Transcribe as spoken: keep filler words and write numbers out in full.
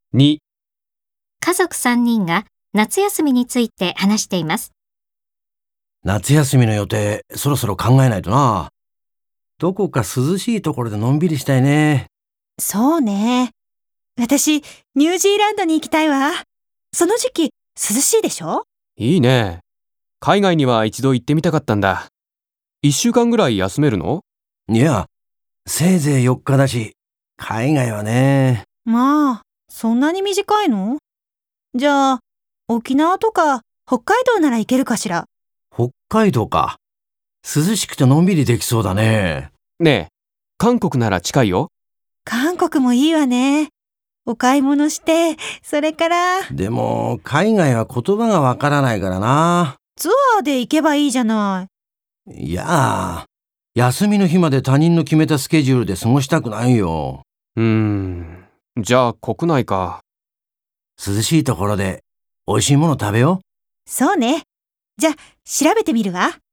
に、 家族さんにんが夏休みについて話しています。 夏休みの予定、そろそろ考えないとな。どこか涼しいところでのんびりしたいね。 そうね。私、ニュージーランドに行きたいわ。その時期、涼しいでしょ？ いいね。海外には一度行ってみたかったんだ。一週間ぐらい休めるの？ いや、せいぜいよっかだし、海外はね。 まあ、そんなに短いの？じゃあ、沖縄とか北海道なら行けるかしら。 北海道か。涼しくてのんびりできそうだね。 ねえ、韓国なら近いよ。 韓国もいいわね。お買い物して、それから。 でも、海外は言葉がわからないからな。 ツアーで行けばいいじゃない。 いやあ、休みの日まで他人の決めたスケジュールで過ごしたくないよ。 うーん、じゃあ国内か。 涼しいところで美味しいもの食べよう。 そうね。じゃあ、調べてみるわ。